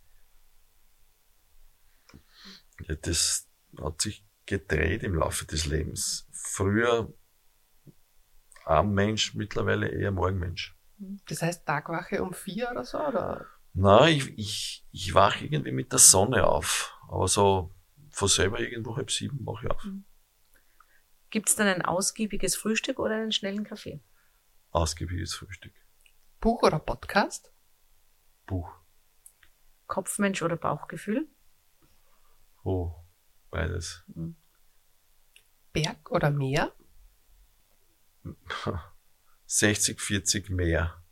S4: Ja, das hat sich gedreht im Laufe des Lebens. Früher Abendmensch, mittlerweile eher Morgenmensch.
S2: Das heißt Tagwache um vier oder so? Oder?
S4: Nein, ich, ich, ich wache irgendwie mit der Sonne auf. Aber so von selber irgendwo halb sieben wache ich auf.
S3: Gibt es dann ein ausgiebiges Frühstück oder einen schnellen Kaffee?
S4: Ausgiebiges Frühstück.
S2: Buch oder Podcast?
S4: Buch.
S3: Kopfmensch oder Bauchgefühl?
S4: Oh, beides.
S2: Berg oder Meer?
S4: sechzig, vierzig mehr.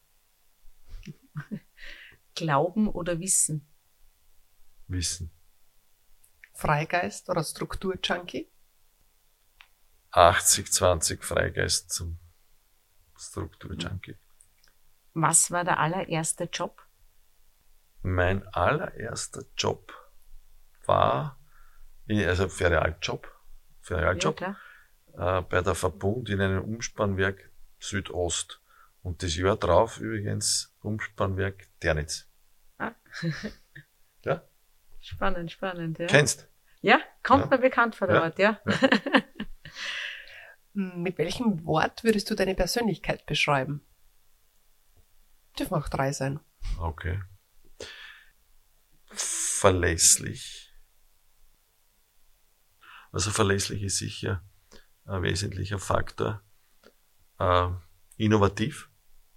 S3: Glauben oder Wissen?
S4: Wissen.
S2: Freigeist oder Strukturjunkie?
S4: achtzig, zwanzig Freigeist zum Strukturjunkie.
S3: Was war der allererste Job?
S4: Mein allererster Job war, also Ferialjob, Ferialjob
S3: Ja,
S4: äh, bei der Verbund in einem Umspannwerk Südost. Und das Jahr drauf übrigens Umspannwerk Dernitz.
S3: Ah.
S4: Ja?
S3: Spannend, spannend. Ja,
S4: Kennst?
S3: ja kommt
S4: Ja.
S3: mir bekannt vor der
S4: Ja.
S3: Ort, ja.
S2: Mit welchem Wort würdest du deine Persönlichkeit beschreiben? Dürfen auch drei sein.
S4: Okay. Verlässlich. Also verlässlich ist sicher ein wesentlicher Faktor. Äh, innovativ.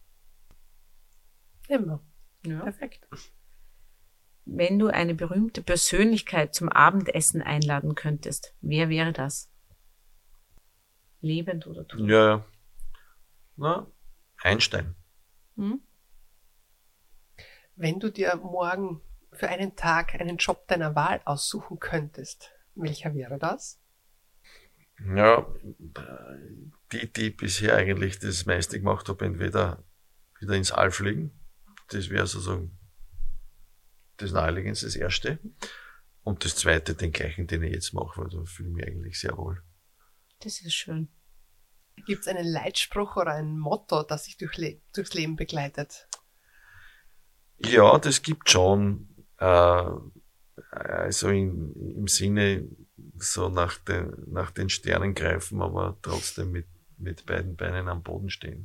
S2: Immer.
S3: ja.
S2: Perfekt.
S3: Wenn du eine berühmte Persönlichkeit zum Abendessen einladen könntest, wer wäre das? Lebend oder tot?
S4: Ja. Na, Einstein.
S3: Hm?
S2: Wenn du dir morgen für einen Tag einen Job deiner Wahl aussuchen könntest, welcher wäre das?
S4: Ja, die, die bisher eigentlich das meiste gemacht habe, entweder wieder ins All fliegen. Das wäre sozusagen das Naheliegendste, das Erste. Und das Zweite, den gleichen, den ich jetzt mache, weil da fühle ich mich eigentlich sehr wohl.
S3: Das ist schön.
S2: Gibt es einen Leitspruch oder ein Motto, das sich durch Le- durchs Leben begleitet?
S4: Ja, das gibt schon, äh, also in, im Sinne so nach den, nach den Sternen greifen, aber trotzdem mit, mit beiden Beinen am Boden stehen.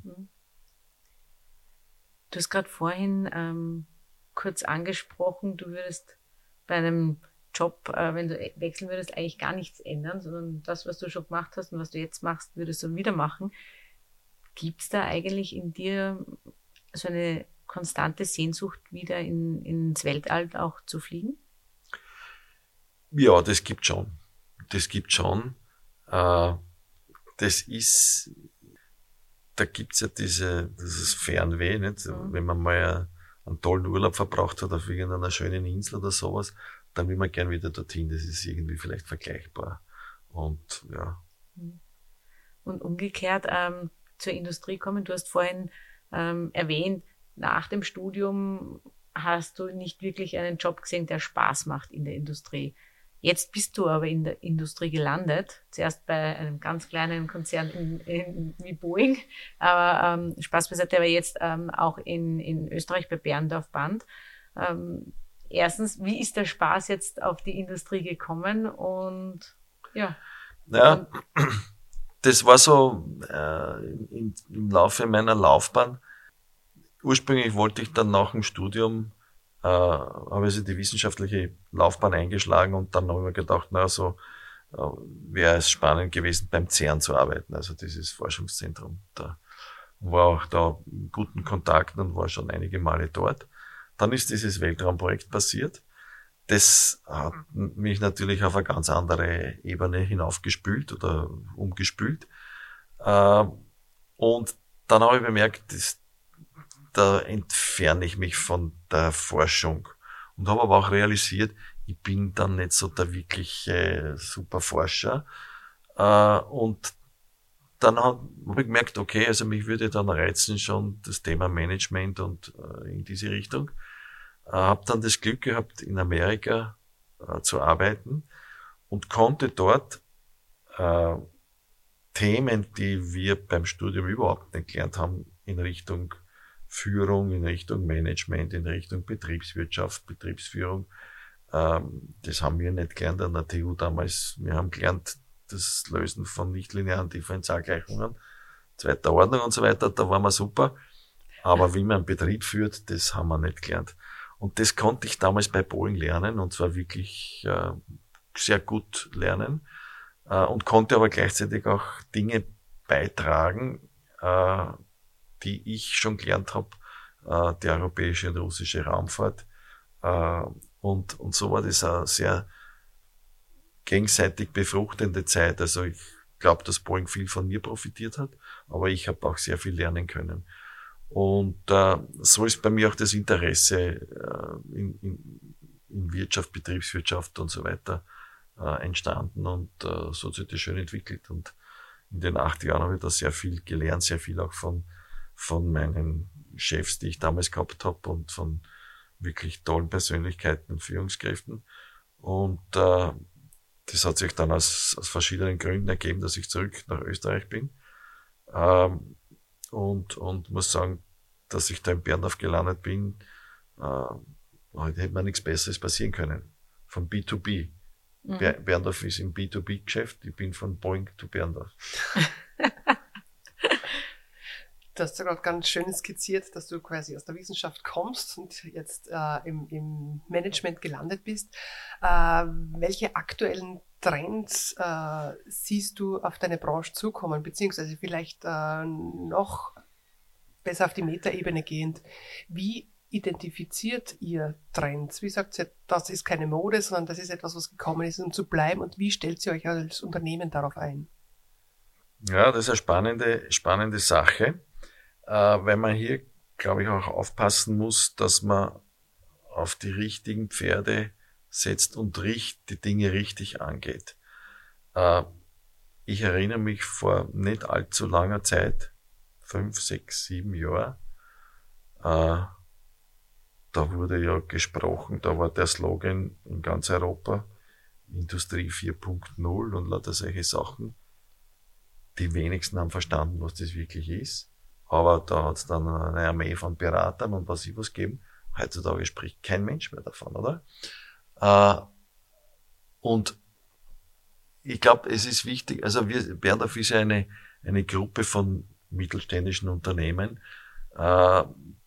S3: Du hast gerade vorhin ähm, kurz angesprochen, du würdest bei einem Job, äh, wenn du wechseln würdest, eigentlich gar nichts ändern, sondern das, was du schon gemacht hast und was du jetzt machst, würdest du wieder machen. Gibt es da eigentlich in dir so eine konstante Sehnsucht, wieder in, ins Weltall auch zu fliegen?
S4: Ja, das gibt schon. Das gibt schon. Äh, das ist, da gibt's ja diese, dieses Fernweh, nicht?
S3: Mhm.
S4: Wenn man mal einen tollen Urlaub verbracht hat auf irgendeiner schönen Insel oder sowas, dann will man gern wieder dorthin. Das ist irgendwie vielleicht vergleichbar. Und ja.
S3: Und umgekehrt ähm, zur Industrie kommen. Du hast vorhin ähm, erwähnt, nach dem Studium hast du nicht wirklich einen Job gesehen, der Spaß macht in der Industrie. Jetzt bist du aber in der Industrie gelandet, zuerst bei einem ganz kleinen Konzern in, in, wie Boeing, aber ähm, Spaß beiseite, aber jetzt ähm, auch in, in Österreich bei Berndorf Band. Ähm, erstens, wie ist der Spaß jetzt auf die Industrie gekommen und ja.
S4: Ja, das war so äh, im, im Laufe meiner Laufbahn. Ursprünglich wollte ich dann nach dem Studium äh, habe ich also die wissenschaftliche Laufbahn eingeschlagen und dann habe ich mir gedacht, na so äh, wäre es spannend gewesen, beim CERN zu arbeiten, also dieses Forschungszentrum. Da war auch da in guten Kontakten und war schon einige Male dort. Dann ist dieses Weltraumprojekt passiert. Das hat mich natürlich auf eine ganz andere Ebene hinaufgespült oder umgespült. Äh, und dann habe ich bemerkt, dass da entferne ich mich von der Forschung und habe aber auch realisiert, ich bin dann nicht so der wirkliche Superforscher. Äh, und dann habe hab ich gemerkt, okay, also mich würde dann reizen schon das Thema Management und äh, in diese Richtung. Äh, habe dann das Glück gehabt, in Amerika äh, zu arbeiten und konnte dort äh, Themen, die wir beim Studium überhaupt nicht gelernt haben, in Richtung Führung, in Richtung Management, in Richtung Betriebswirtschaft, Betriebsführung, ähm, das haben wir nicht gelernt an der T U damals. Wir haben gelernt, das Lösen von nichtlinearen Differentialgleichungen, zweiter Ordnung und so weiter, da waren wir super. Aber wie man einen Betrieb führt, das haben wir nicht gelernt. Und das konnte ich damals bei Boeing lernen, und zwar wirklich äh, sehr gut lernen, äh, und konnte aber gleichzeitig auch Dinge beitragen, äh, die ich schon gelernt habe, äh, die europäische und russische Raumfahrt. Äh, und, und so war das eine sehr gegenseitig befruchtende Zeit. Also ich glaube, dass Boeing viel von mir profitiert hat, aber ich habe auch sehr viel lernen können. Und äh, so ist bei mir auch das Interesse äh, in, in, in Wirtschaft, Betriebswirtschaft und so weiter äh, entstanden, und äh, so hat sich das schön entwickelt. Und in den acht Jahren habe ich da sehr viel gelernt, sehr viel auch von, von meinen Chefs, die ich damals gehabt habe, und von wirklich tollen Persönlichkeiten und Führungskräften. Und äh, das hat sich dann aus, aus verschiedenen Gründen ergeben, dass ich zurück nach Österreich bin. Ähm, und, und muss sagen, dass ich da in Berndorf gelandet bin, äh, heute hätte mir nichts Besseres passieren können. Von B to B. Mhm. Ber- Berndorf ist im B to B-Geschäft, ich bin von Boeing to Berndorf.
S2: Du hast ja gerade ganz schön skizziert, dass du quasi aus der Wissenschaft kommst und jetzt äh, im, im Management gelandet bist. Äh, welche aktuellen Trends äh, siehst du auf deine Branche zukommen, beziehungsweise vielleicht äh, noch besser auf die Metaebene gehend? Wie identifiziert ihr Trends? Wie sagt ihr, das ist keine Mode, sondern das ist etwas, was gekommen ist, um zu bleiben, und wie stellt ihr euch als Unternehmen darauf ein?
S4: Ja, das ist eine spannende, spannende Sache. Äh, weil man hier, glaube ich, auch aufpassen muss, dass man auf die richtigen Pferde setzt und richt, die Dinge richtig angeht. Äh, ich erinnere mich vor nicht allzu langer Zeit, fünf, sechs, sieben Jahre, äh, da wurde ja gesprochen, da war der Slogan in ganz Europa, Industrie vier Punkt null und lauter solche Sachen. Die wenigsten haben verstanden, was das wirklich ist. Aber da hat es dann eine Armee von Beratern und was ich was gegeben. Heutzutage spricht kein Mensch mehr davon, oder? Äh, und ich glaube, es ist wichtig, also wir, Berndorf ist ja eine, eine Gruppe von mittelständischen Unternehmen. Äh,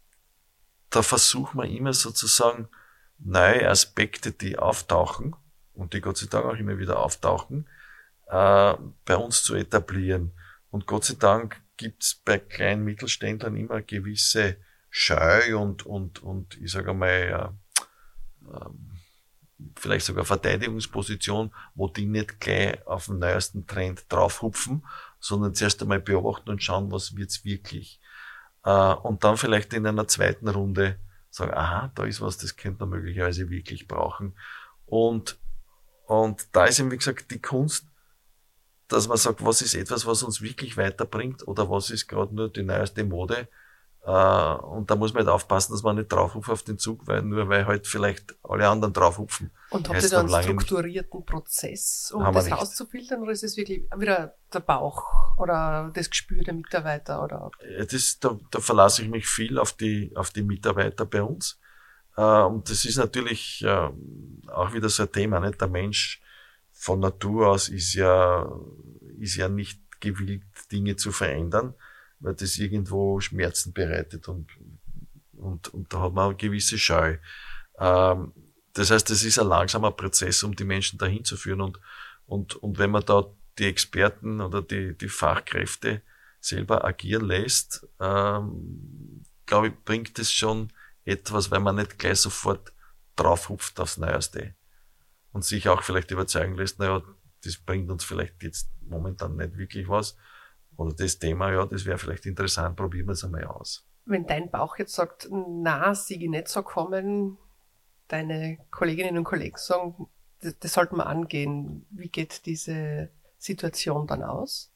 S4: da versuchen wir immer sozusagen neue Aspekte, die auftauchen und die Gott sei Dank auch immer wieder auftauchen, äh, bei uns zu etablieren. Und Gott sei Dank gibt's bei kleinen Mittelständlern immer eine gewisse Scheu und, und, und ich sage einmal, äh, äh, vielleicht sogar Verteidigungsposition, wo die nicht gleich auf den neuesten Trend draufhupfen, sondern zuerst einmal beobachten und schauen, was wird's wirklich. Äh, und dann vielleicht in einer zweiten Runde sagen, aha, da ist was, das könnte man möglicherweise wirklich brauchen. Und, und da ist eben, wie gesagt, die Kunst, dass man sagt, was ist etwas, was uns wirklich weiterbringt, oder was ist gerade nur die neueste Mode. Äh, und da muss man halt aufpassen, dass man nicht draufhupft auf den Zug, weil nur weil halt vielleicht alle anderen draufhupfen.
S2: Und habt ihr da einen strukturierten Prozess, um das rauszufiltern, oder ist es wirklich wieder der Bauch oder das Gespür der Mitarbeiter? Oder?
S4: Das, da, da verlasse ich mich viel auf die, auf die Mitarbeiter bei uns. Äh, und das ist natürlich äh, auch wieder so ein Thema, nicht? Der Mensch von Natur aus ist ja, ist ja nicht gewillt, Dinge zu verändern, weil das irgendwo Schmerzen bereitet, und, und, und da hat man eine gewisse Scheu. Ähm, das heißt, das ist ein langsamer Prozess, um die Menschen dahin zu führen, und, und, und wenn man da die Experten oder die, die Fachkräfte selber agieren lässt, ähm, glaube ich, bringt es schon etwas, weil man nicht gleich sofort draufhupft aufs Neueste. Und sich auch vielleicht überzeugen lässt, naja, das bringt uns vielleicht jetzt momentan nicht wirklich was. Oder das Thema, ja, das wäre vielleicht interessant, probieren wir es einmal aus.
S2: Wenn dein Bauch jetzt sagt, na, siege nicht so kommen, deine Kolleginnen und Kollegen sagen, das, das sollten wir angehen. Wie geht diese Situation dann aus?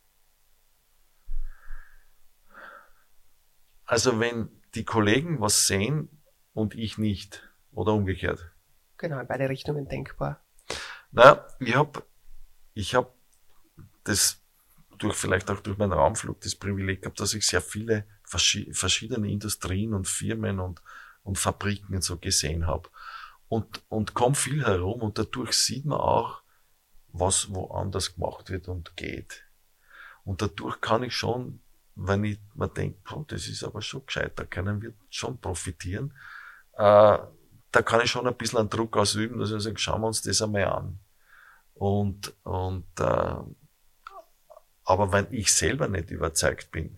S4: Also wenn die Kollegen was sehen und ich nicht, oder umgekehrt.
S2: Genau, in beide Richtungen denkbar.
S4: Na, ich habe ich hab das durch vielleicht auch durch meinen Raumflug das Privileg gehabt, dass ich sehr viele verschi- verschiedene Industrien und Firmen und, und Fabriken so gesehen habe. Und, und komm viel herum und dadurch sieht man auch, was woanders gemacht wird und geht. Und dadurch kann ich schon, wenn ich mir denke, boah, das ist aber schon gescheit, da können wir schon profitieren, äh, da kann ich schon ein bisschen einen Druck ausüben, dass ich sage, schauen wir uns das einmal an. Und, und, äh, aber wenn ich selber nicht überzeugt bin,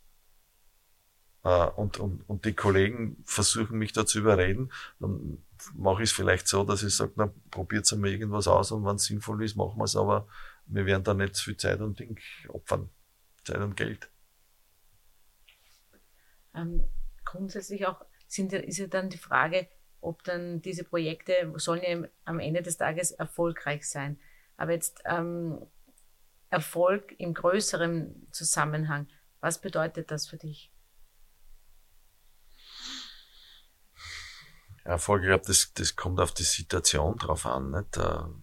S4: äh, und, und, und die Kollegen versuchen mich da zu überreden, dann mache ich es vielleicht so, dass ich sage, na, probiert einmal irgendwas aus und wenn es sinnvoll ist, machen wir es, aber wir werden da nicht zu viel Zeit und Ding opfern. Zeit und Geld.
S3: Ähm, grundsätzlich auch sind, ist ja dann die Frage, ob dann diese Projekte sollen ja am Ende des Tages erfolgreich sein. Aber jetzt ähm, Erfolg im größeren Zusammenhang, was bedeutet das für dich?
S4: Erfolg, ich glaube, das, das kommt auf die Situation drauf an, nicht?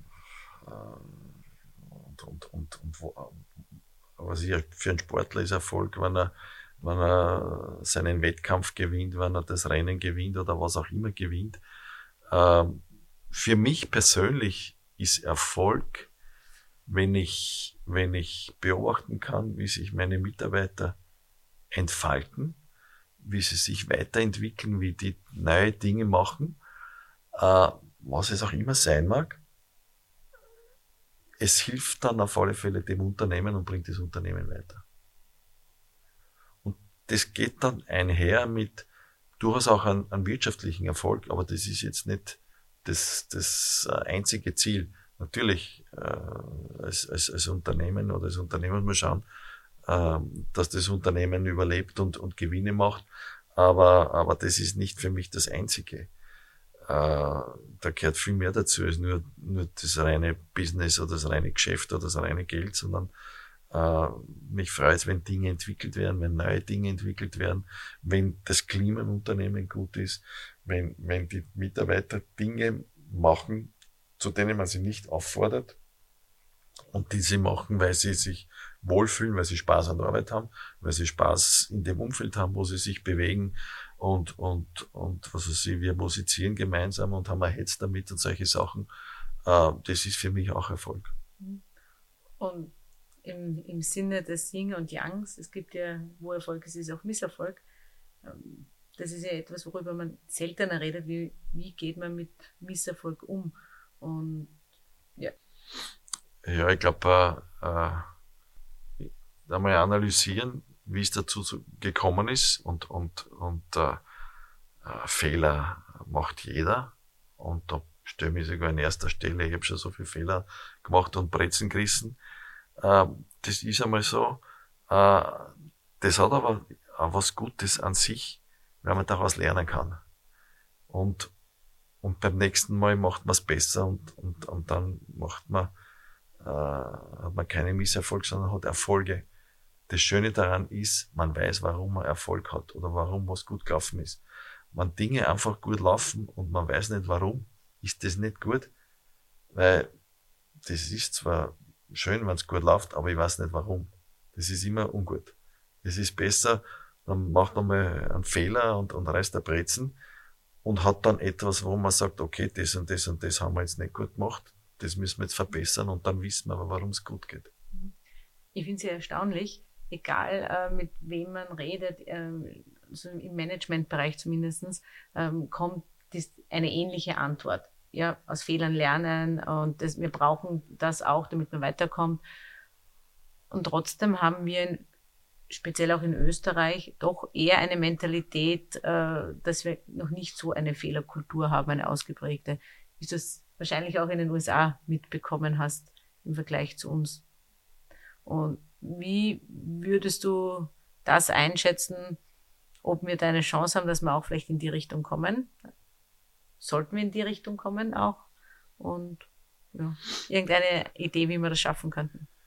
S4: Und, und, und, und wo, was ich für einen Sportler ist Erfolg, wenn er, wenn er seinen Wettkampf gewinnt, wenn er das Rennen gewinnt oder was auch immer gewinnt. Für mich persönlich ist Erfolg, wenn ich, wenn ich beobachten kann, wie sich meine Mitarbeiter entfalten, wie sie sich weiterentwickeln, wie die neue Dinge machen, äh, was es auch immer sein mag. Es hilft dann auf alle Fälle dem Unternehmen und bringt das Unternehmen weiter. Und das geht dann einher mit durchaus auch einem, einem wirtschaftlichen Erfolg, aber das ist jetzt nicht das, das einzige Ziel. Natürlich, äh, als, als, als Unternehmen oder als Unternehmen muss man schauen, dass das Unternehmen überlebt und, und Gewinne macht, aber, aber das ist nicht für mich das Einzige. Äh, da gehört viel mehr dazu als nur, nur das reine Business oder das reine Geschäft oder das reine Geld, sondern äh, mich freut es, wenn Dinge entwickelt werden, wenn neue Dinge entwickelt werden, wenn das Klima im Unternehmen gut ist, wenn, wenn die Mitarbeiter Dinge machen, zu denen man sie nicht auffordert und die sie machen, weil sie sich wohlfühlen, weil sie Spaß an der Arbeit haben, weil sie Spaß in dem Umfeld haben, wo sie sich bewegen und, und, und was weiß ich, wir musizieren gemeinsam und haben ein Hetz damit und solche Sachen. Äh, das ist für mich auch Erfolg.
S3: Und im, im Sinne des Yin und Yangs, es gibt ja, wo Erfolg ist, ist auch Misserfolg. Das ist ja etwas, worüber man seltener redet, wie, wie geht man mit Misserfolg um? Und ja.
S4: Ja, ich glaube, äh, äh, einmal analysieren, wie es dazu gekommen ist und, und, und äh, äh, Fehler macht jeder und da stelle ich mich sogar an erster Stelle, ich habe schon so viele Fehler gemacht und Brezen gerissen. Äh, das ist einmal so, äh, das hat aber auch was Gutes an sich, weil man daraus lernen kann. Und, und beim nächsten Mal macht man es besser und, und, und dann macht man äh, hat man keinen Misserfolg, sondern hat Erfolge. Das Schöne daran ist, man weiß, warum man Erfolg hat oder warum was gut gelaufen ist. Wenn Dinge einfach gut laufen und man weiß nicht warum, ist das nicht gut, weil das ist zwar schön, wenn es gut läuft, aber ich weiß nicht warum. Das ist immer ungut. Es ist besser, man macht einmal einen Fehler und, und reißt der Brezen und hat dann etwas, wo man sagt, okay, das und das und das haben wir jetzt nicht gut gemacht, das müssen wir jetzt verbessern und dann wissen wir aber, warum es gut geht.
S3: Ich finde es ja erstaunlich, egal äh, mit wem man redet, äh, also im Managementbereich zumindest, ähm, kommt das eine ähnliche Antwort. Ja, aus Fehlern lernen und das, wir brauchen das auch, damit man weiterkommt. Und trotzdem haben wir, in, speziell auch in Österreich, doch eher eine Mentalität, äh, dass wir noch nicht so eine Fehlerkultur haben, eine ausgeprägte. Wie du es wahrscheinlich auch in den U S A mitbekommen hast im Vergleich zu uns. Und wie würdest du das einschätzen, ob wir da eine Chance haben, dass wir auch vielleicht in die Richtung kommen? Sollten wir in die Richtung kommen auch? Und ja, irgendeine Idee, wie wir das schaffen könnten?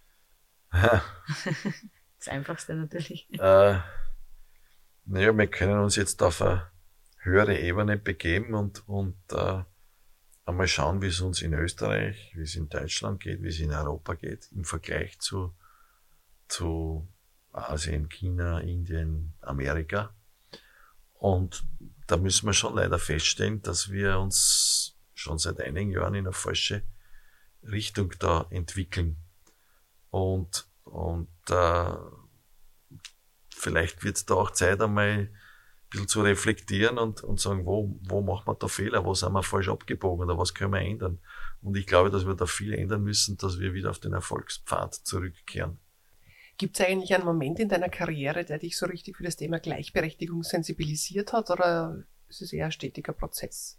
S3: Das Einfachste natürlich.
S4: Äh, naja, wir können uns jetzt auf eine höhere Ebene begeben und, und äh, einmal schauen, wie es uns in Österreich, wie es in Deutschland geht, wie es in Europa geht, im Vergleich zu, zu Asien, China, Indien, Amerika. Und da müssen wir schon leider feststellen, dass wir uns schon seit einigen Jahren in eine falsche Richtung da entwickeln. Und, und äh, vielleicht wird es da auch Zeit, einmal ein bisschen zu reflektieren und, und sagen, wo, wo machen wir da Fehler, wo sind wir falsch abgebogen oder was können wir ändern. Und ich glaube, dass wir da viel ändern müssen, dass wir wieder auf den Erfolgspfad zurückkehren.
S2: Gibt es eigentlich einen Moment in deiner Karriere, der dich so richtig für das Thema Gleichberechtigung sensibilisiert hat, oder ist es eher ein stetiger Prozess?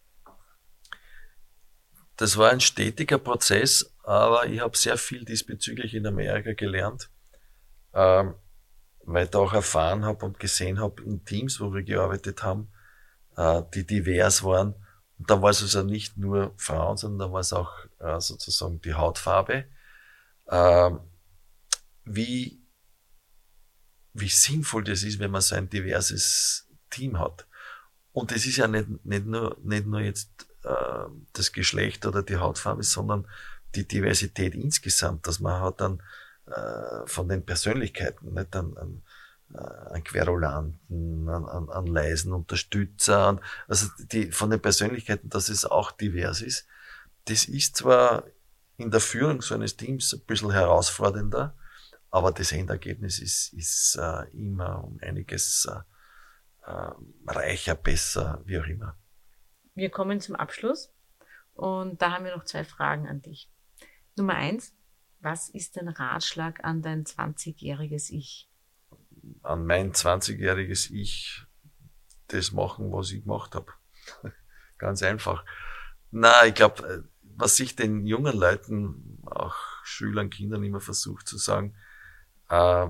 S4: Das war ein stetiger Prozess, aber ich habe sehr viel diesbezüglich in Amerika gelernt, ähm, weil ich da auch erfahren habe und gesehen habe in Teams, wo wir gearbeitet haben, äh, die divers waren. Und da war es also nicht nur Frauen, sondern da war es auch äh, sozusagen die Hautfarbe. Ähm, wie, wie sinnvoll das ist, wenn man so ein diverses Team hat. Und es ist ja nicht, nicht nur, nicht nur jetzt äh, das Geschlecht oder die Hautfarbe, sondern die Diversität insgesamt, dass man hat dann äh, von den Persönlichkeiten, nicht an, an, an Querulanten, an, an, an leisen Unterstützer, an, also die, von den Persönlichkeiten, dass es auch divers ist. Das ist zwar in der Führung so eines Teams ein bisschen herausfordernder, aber das Endergebnis ist, ist äh, immer um einiges äh, äh, reicher, besser, wie auch immer.
S3: Wir kommen zum Abschluss und da haben wir noch zwei Fragen an dich. Nummer eins, was ist dein Ratschlag an dein zwanzigjähriges Ich?
S4: An mein zwanzigjähriges Ich das machen, was ich gemacht habe. Ganz einfach. Na, ich glaube, was ich den jungen Leuten, auch Schülern, Kindern immer versuche zu sagen, äh,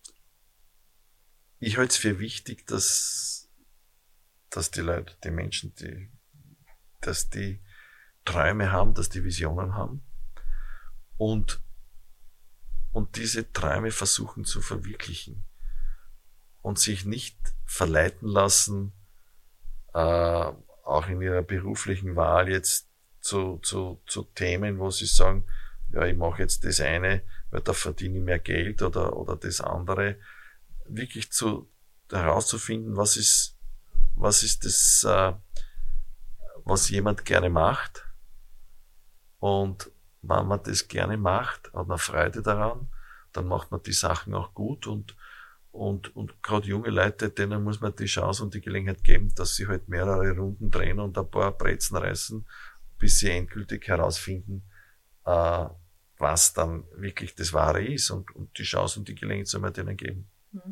S4: ich halte es für wichtig, dass, dass die Leute, die Menschen, die, dass die Träume haben, dass die Visionen haben und, und diese Träume versuchen zu verwirklichen und sich nicht verleiten lassen, äh, auch in ihrer beruflichen Wahl jetzt zu, zu, zu Themen, wo sie sagen, ja, ich mache jetzt das eine, weil da verdiene ich mehr Geld oder, oder das andere. Wirklich zu, herauszufinden, was ist, was ist das, äh, was jemand gerne macht. Und wenn man das gerne macht, hat man Freude daran, dann macht man die Sachen auch gut und, und, und gerade junge Leute, denen muss man die Chance und die Gelegenheit geben, dass sie halt mehrere Runden drehen und ein paar Brezen reißen, bis sie endgültig herausfinden, äh, was dann wirklich das Wahre ist und, und die Chance und die Gelegenheit soll man denen geben.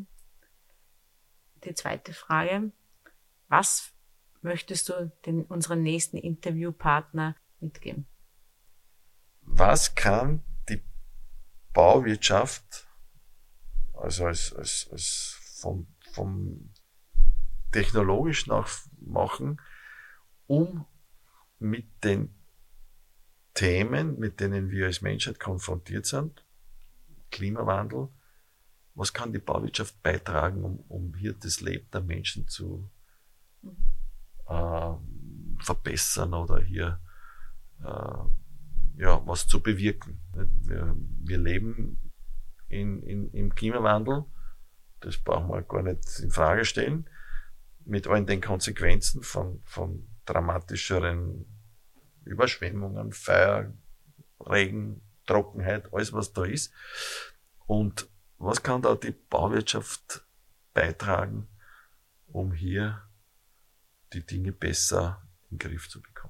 S3: Die zweite Frage, was möchtest du den, unseren nächsten Interviewpartner mitgeben?
S4: Was kann die Bauwirtschaft, also als, als, als vom, vom technologischen auch machen, um mit den Themen, mit denen wir als Menschheit konfrontiert sind, Klimawandel, was kann die Bauwirtschaft beitragen, um, um hier das Leben der Menschen zu äh, verbessern oder hier äh, ja, was zu bewirken. Wir, wir leben in, in, im Klimawandel, das brauchen wir gar nicht in Frage stellen, mit allen den Konsequenzen von, von dramatischeren Überschwemmungen, Feuer, Regen, Trockenheit, alles was da ist. Und was kann da die Bauwirtschaft beitragen, um hier die Dinge besser in den Griff zu bekommen?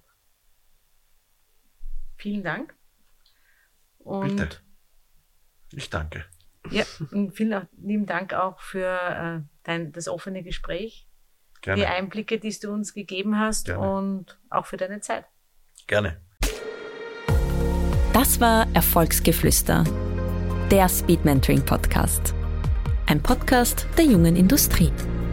S3: Vielen Dank. Und
S4: Bitte. Ich danke.
S3: Ja, und vielen lieben Dank auch für äh, dein, das offene Gespräch,
S4: Gerne.
S3: die Einblicke, die du uns gegeben hast
S4: Gerne.
S3: Und auch für deine Zeit.
S4: Gerne.
S1: Das war Erfolgsgeflüster, der Speed Mentoring Podcast. Ein Podcast der jungen Industrie.